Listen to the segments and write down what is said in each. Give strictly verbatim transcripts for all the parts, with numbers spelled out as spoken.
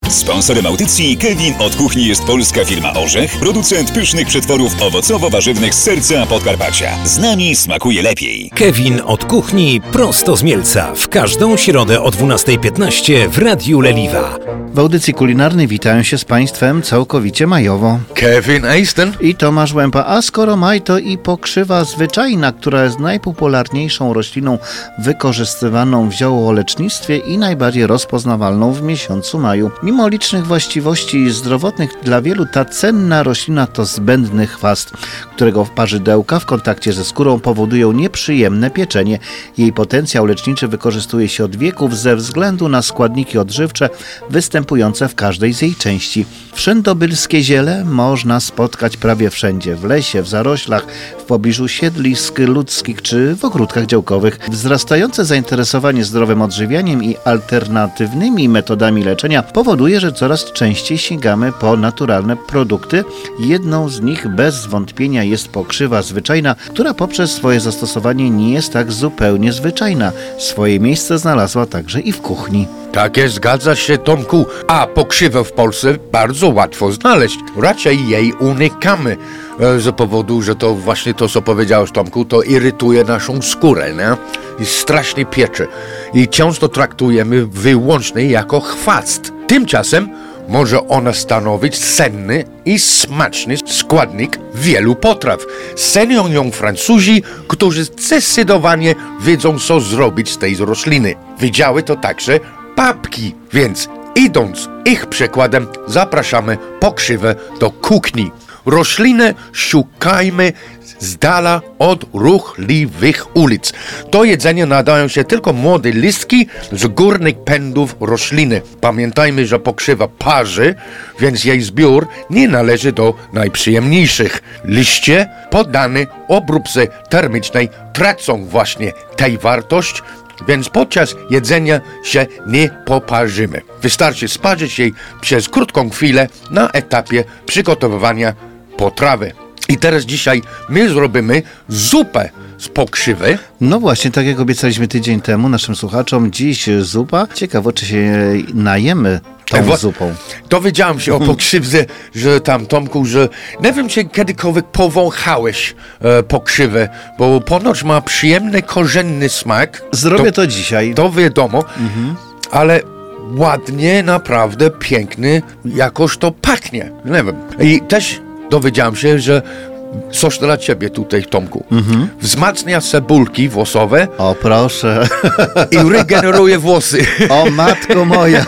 Sponsorem audycji Kevin od kuchni jest polska firma Orzech, producent pysznych przetworów owocowo-warzywnych z serca Podkarpacia. Z nami smakuje lepiej. Kevin od kuchni prosto z Mielca. W każdą środę o dwunasta piętnaście w Radiu Leliwa. W audycji kulinarnej witają się z Państwem całkowicie majowo Kevin Easton i Tomasz Łępa. A skoro maj, to i pokrzywa zwyczajna, która jest najpopularniejszą rośliną wykorzystywaną w ziołolecznictwie i najbardziej rozpoznawalną w miesiącu maju. Mimo licznych właściwości zdrowotnych, dla wielu ta cenna roślina to zbędny chwast, którego parzydełka w kontakcie ze skórą powodują nieprzyjemne pieczenie. Jej potencjał leczniczy wykorzystuje się od wieków ze względu na składniki odżywcze występujące w każdej z jej części. Wszędobylskie ziele można spotkać prawie wszędzie, w lesie, w zaroślach, w pobliżu siedlisk ludzkich czy w ogródkach działkowych. Wzrastające zainteresowanie zdrowym odżywianiem i alternatywnymi metodami leczenia powoduje, że coraz częściej sięgamy po naturalne produkty. Jedną z nich bez wątpienia jest pokrzywa zwyczajna, która poprzez swoje zastosowanie nie jest tak zupełnie zwyczajna. Swoje miejsce znalazła także i w kuchni. Takie, zgadza się, Tomku. A pokrzywę w Polsce bardzo łatwo znaleźć. Raczej jej unikamy. E, z powodu, że to właśnie to, co powiedziałeś, Tomku, to irytuje naszą skórę, nie? I strasznie pieczy. I często traktujemy wyłącznie jako chwast. Tymczasem może ona stanowić cenny i smaczny składnik wielu potraw. Cenią ją Francuzi, którzy zdecydowanie wiedzą, co zrobić z tej rośliny. Widziały to także papki, więc idąc ich przykładem, zapraszamy pokrzywę do kuchni. Roślinę szukajmy z dala od ruchliwych ulic. Do jedzenia nadają się tylko młode listki z górnych pędów rośliny. Pamiętajmy, że pokrzywa parzy, więc jej zbiór nie należy do najprzyjemniejszych. Liście poddane obróbce termicznej tracą właśnie tę wartość, więc podczas jedzenia się nie poparzymy. Wystarczy sparzyć jej przez krótką chwilę na etapie przygotowywania potrawy. I teraz dzisiaj my zrobimy zupę z pokrzywy. No właśnie, tak jak obiecaliśmy tydzień temu naszym słuchaczom, dziś zupa. Ciekawe, czy się najemy tą Ewa, zupą. Dowiedziałem się o pokrzywce, że tam, Tomku, że nie wiem, czy kiedykolwiek powąchałeś e, pokrzywę, bo ponoć ma przyjemny, korzenny smak. Zrobię to, to dzisiaj. To wiadomo, mhm. ale ładnie, naprawdę piękny, jakoś to pachnie. Nie wiem. I też dowiedziałem się, że coś dla ciebie tutaj, Tomku. Mhm. Wzmacnia cebulki włosowe. O, proszę. I regeneruje włosy. O, matko moja.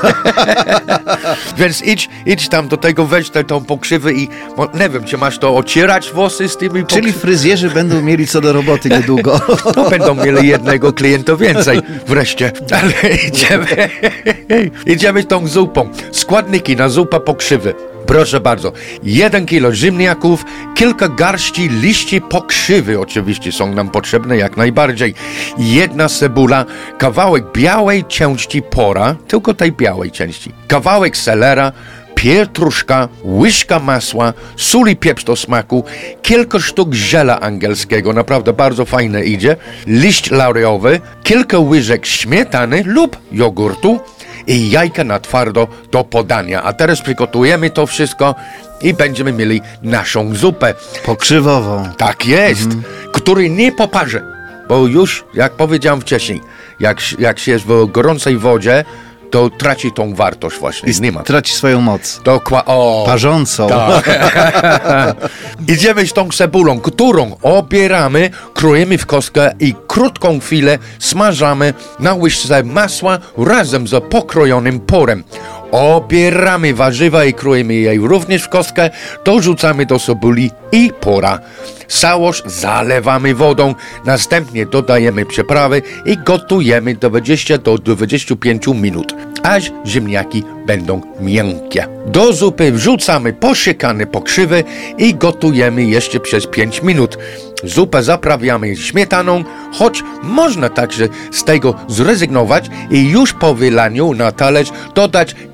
Więc idź, idź tam do tego, weź tę tą pokrzywę i nie wiem, czy masz to ocierać włosy z tymi pokrzywami. Czyli fryzjerzy będą mieli co do roboty niedługo. No, będą mieli jednego klienta więcej wreszcie. Ale idziemy, idziemy tą zupą. Składniki na zupę pokrzywy. Proszę bardzo, jeden kilo ziemniaków, kilka garści liści pokrzywy oczywiście są nam potrzebne jak najbardziej. Jedna cebula, kawałek białej części pora, tylko tej białej części. Kawałek selera, pietruszka, łyżka masła, sól i pieprz do smaku, kilka sztuk ziela angielskiego, naprawdę bardzo fajne idzie, liść laureowy, kilka łyżek śmietany lub jogurtu, i jajka na twardo do podania. A teraz przygotujemy to wszystko i będziemy mieli naszą zupę. Pokrzywową. Tak jest, mhm. który nie poparzy, bo już, jak powiedziałem wcześniej, jak, jak się jest w gorącej wodzie, to traci tą wartość właśnie. I nie ma. traci swoją moc. Dokładnie. Parzącą. Tak. Idziemy z tą cebulą, którą obieramy, krojemy w kostkę i krótką chwilę smażamy na łyżce masła razem z pokrojonym porem. Obieramy warzywa i krojemy je również w kostkę, dorzucamy do cebuli i pora. Całość zalewamy wodą, następnie dodajemy przyprawy i gotujemy dwadzieścia do dwudziestu pięciu minut, aż ziemniaki będą miękkie. Do zupy wrzucamy posiekane pokrzywy i gotujemy jeszcze przez pięć minut. Zupę zaprawiamy śmietaną, choć można także z tego zrezygnować i już po wylaniu na talerz dodać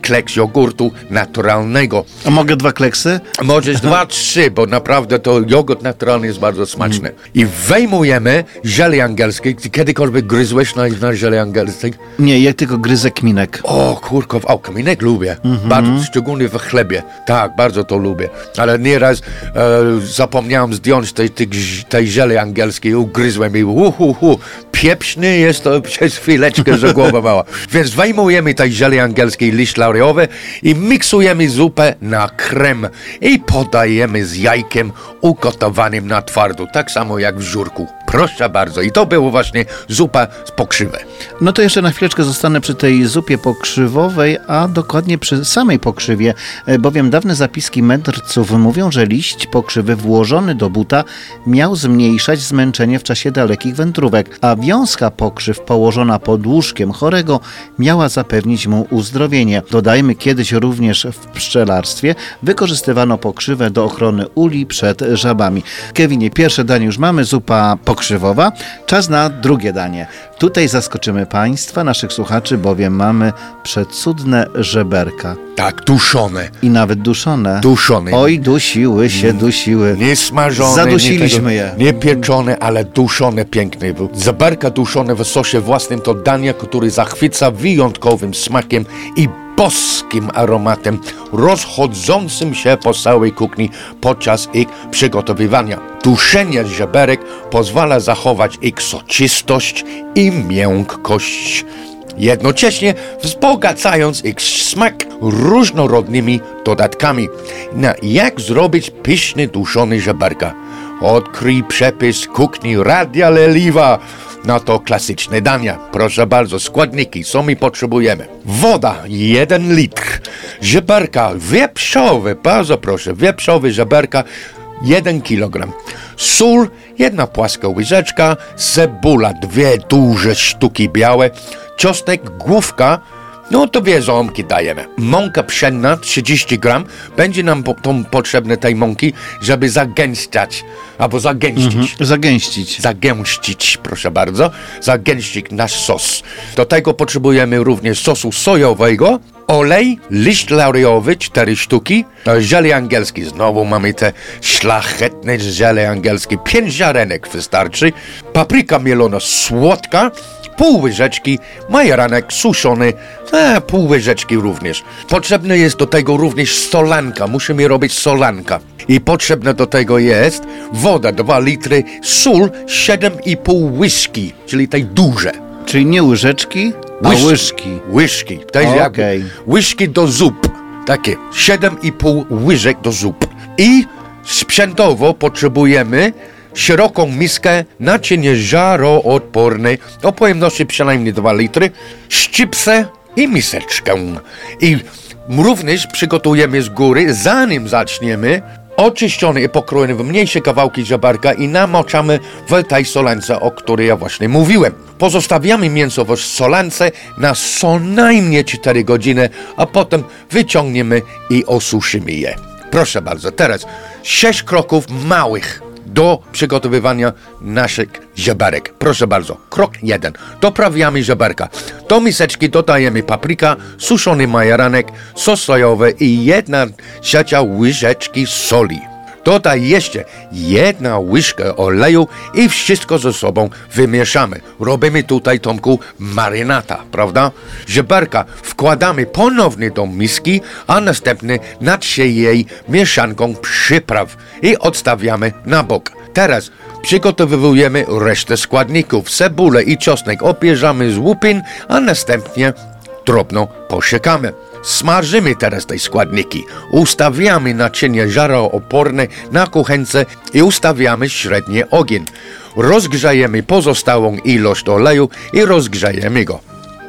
kleks jogurtu naturalnego. A mogę dwa kleksy? Możesz dwa, trzy, bo naprawdę to jogurt naturalny jest bardzo smaczny. Mm. I wejmujemy żelej angielski. Ty kiedykolwiek gryzłeś na, na żelej angielski? Nie, ja tylko gryzę kminek. O, kurko, o, kminek lubię. Mm-hmm. Bardzo, szczególnie w chlebie. Tak, bardzo to lubię. Ale nieraz e, zapomniałem zdjąć tej, tej, tej żelej angielskiej i ugryzłem i hu, hu, hu. Pieprzny jest to przez chwileczkę, że głowa mała. Więc wejmujemy tej żelej angielskiej liść lauriowy i miksujemy zupę na krem i podajemy z jajkiem ugotowanym na twardo, tak samo jak w żurku. Proszę bardzo. I to było właśnie zupa z pokrzywy. No to jeszcze na chwileczkę zostanę przy tej zupie pokrzywowej, a dokładnie przy samej pokrzywie, bowiem dawne zapiski mędrców mówią, że liść pokrzywy włożony do buta miał zmniejszać zmęczenie w czasie dalekich wędrówek, a wiązka pokrzyw położona pod łóżkiem chorego miała zapewnić mu uzdrowienie. Dodajmy, kiedyś również w pszczelarstwie wykorzystywano pokrzywę do ochrony uli przed żabami. Kevinie, pierwsze danie już mamy, zupa pokrzywowa. Czas na drugie danie. Tutaj zaskoczymy Państwa, naszych słuchaczy, bowiem mamy przecudne żeberka. Tak, duszone. I nawet duszone. Duszone. Oj, dusiły się, dusiły. Nie smażone. Zadusiliśmy nie je. Nie pieczone, ale duszone pięknie. Żeberka duszone w sosie własnym to danie, który zachwyca wyjątkowym smakiem i boskim aromatem rozchodzącym się po całej kuchni podczas ich przygotowywania. Duszenie żeberek pozwala zachować ich soczystość i miękkość, jednocześnie wzbogacając ich smak różnorodnymi dodatkami. Na jak zrobić pyszny duszony żeberka? Odkryj przepis kuchni Radia Leliwa. No to klasyczne dania. Proszę bardzo, składniki, co my potrzebujemy? Woda, jeden litr. Żeberka wieprzowe, bardzo proszę, wieprzowe żeberka, jeden kilogram. Sól, jedna płaska łyżeczka, cebula, dwie duże sztuki białe, czosnek, główka, no to dwie ząbki dajemy. Mąka pszenna, trzydzieści gram. Będzie nam po, tą potrzebne tej mąki, żeby zagęszczać, albo zagęścić. Mhm, zagęścić. Zagęścić, proszę bardzo. Zagęścić nasz sos. Do tego potrzebujemy również sosu sojowego, olej, liść lauriowy, cztery sztuki, żelej angielski. Znowu mamy te szlachetne żelej angielskie. pięć ziarenek wystarczy. Papryka mielona słodka, pół łyżeczki, majeranek suszony, e, pół łyżeczki również. Potrzebne jest do tego również solanka, musimy robić solanka. I potrzebne do tego jest woda, dwa litry, sól, siedem i pół łyżki, czyli tej duże. Czyli nie łyżeczki, a Łyżki. łyżki. Łyżki, to jest Okej. jakby łyżki do zup, takie, siedem i pół łyżek do zup. I sprzętowo potrzebujemy szeroką miskę, naczynie żaroodporne o pojemności przynajmniej dwa litry, szczypce i miseczkę. I również przygotujemy z góry, zanim zaczniemy, oczyszczone i pokrojone w mniejsze kawałki żeberka i namoczamy w tej solance, o której ja właśnie mówiłem. Pozostawiamy mięso w solance na co najmniej cztery godziny, a potem wyciągniemy i osuszymy je. Proszę bardzo, teraz sześć kroków małych do przygotowywania naszych żeberek. Proszę bardzo, krok jeden. Doprawiamy żeberka. Do miseczki dodajemy papryka, suszony majeranek, sos sojowy i jedna trzecia łyżeczki soli. Dodaj jeszcze jedna łyżkę oleju i wszystko ze sobą wymieszamy. Robimy tutaj, Tomku, marynata, prawda? Żeberka wkładamy ponownie do miski, a następnie natrzyj jej mieszanką przypraw i odstawiamy na bok. Teraz przygotowujemy resztę składników. Cebulę i czosnek obierzamy z łupin, a następnie drobno posiekamy. Smażymy teraz te składniki. Ustawiamy naczynie żarooporne na kuchence i ustawiamy średni ogień. Rozgrzejemy pozostałą ilość oleju i rozgrzejemy go.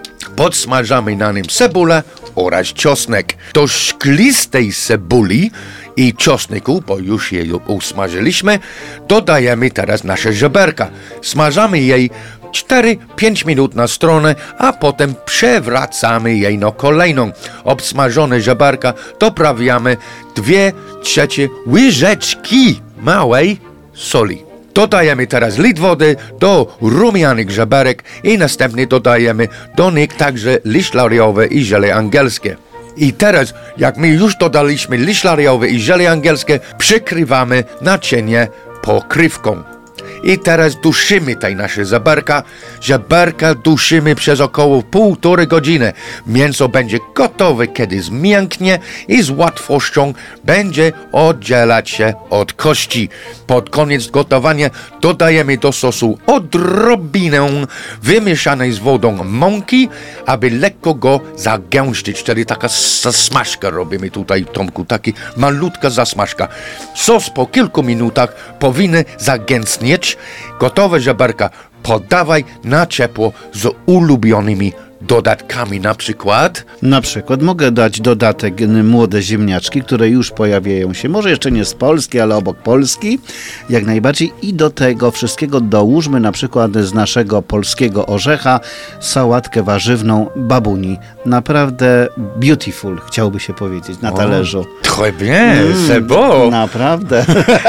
Podsmażamy na nim cebulę oraz czosnek. Do szklistej cebuli i czosnku, bo już je usmażyliśmy, dodajemy teraz nasze żeberka. Smażamy jej cztery pięć minut na stronę, a potem przewracamy jej na kolejną. Obsmażone żeberka doprawiamy dwie trzecie łyżeczki małej soli. Dodajemy teraz litr wody do rumianych żeberek i następnie dodajemy do nich także liść lauriowy i żelej angielskie. I teraz, jak my już dodaliśmy liść lariowy i ziele angielskie, przykrywamy naczynie pokrywką. I teraz duszymy tej nasze żeberka. Żeberka duszymy przez około półtorej godziny. Mięso będzie gotowe, kiedy zmięknie i z łatwością będzie oddzielać się od kości. Pod koniec gotowania dodajemy do sosu odrobinę wymieszanej z wodą mąki, aby lekko go zagęszczyć. Wtedy taka zasmażka robimy tutaj, Tomku, taki malutka zasmażka. Sos po kilku minutach powinien zagęstnieć. Gotowe żeberka podawaj na ciepło z ulubionymi dodatkami, na przykład... Na przykład mogę dać dodatek n- młode ziemniaczki, które już pojawiają się, może jeszcze nie z Polski, ale obok Polski, jak najbardziej. I do tego wszystkiego dołóżmy na przykład z naszego polskiego orzecha sałatkę warzywną babuni. Naprawdę beautiful, chciałby się powiedzieć, na talerzu. Très bien, c'est beau. Naprawdę.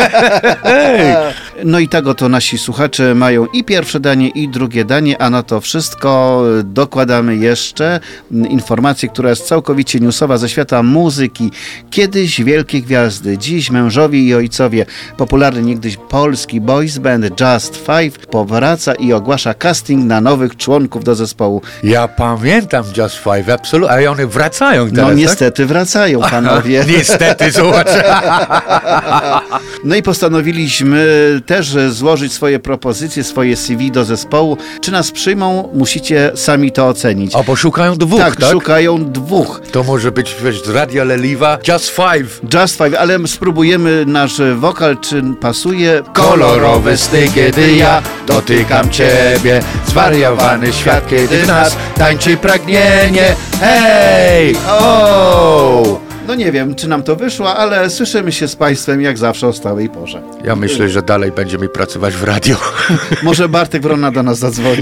No i tak oto nasi słuchacze mają i pierwsze danie, i drugie danie, a na to wszystko dokładamy jeszcze informację, która jest całkowicie newsowa ze świata muzyki. Kiedyś wielkie gwiazdy, dziś mężowie i ojcowie. Popularny niegdyś polski boys band Just Five powraca i ogłasza casting na nowych członków do zespołu. Ja pamiętam Just Five, absolutnie, ale one wracają teraz, No tak? niestety wracają, panowie. Niestety, zobacz. No i postanowiliśmy też złożyć swoje propozycje, swoje C V do zespołu. Czy nas przyjmą? Musicie sami to ocenić. A bo szukają dwóch, tak, tak? szukają dwóch. To może być, wiesz, z Radia Leliwa Just Five. Just Five, ale spróbujemy nasz wokal, czy pasuje. Kolorowy styk, kiedy ja dotykam ciebie. Zwariowany świat, kiedy w nas tańczy pragnienie. Hej! O! No nie wiem, czy nam to wyszło, ale słyszymy się z Państwem jak zawsze o stałej porze. Ja myślę, że dalej będziemy pracować w radiu. Może Bartek Wrona do nas zadzwoni.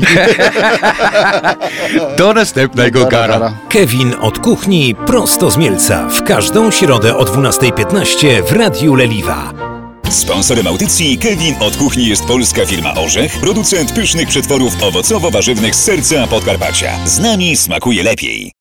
Do następnego gara. Kevin od kuchni prosto z Mielca. W każdą środę o dwunasta piętnaście w Radiu Leliwa. Sponsorem audycji Kevin od kuchni jest polska firma Orzech, producent pysznych przetworów owocowo-warzywnych z serca Podkarpacia. Z nami smakuje lepiej.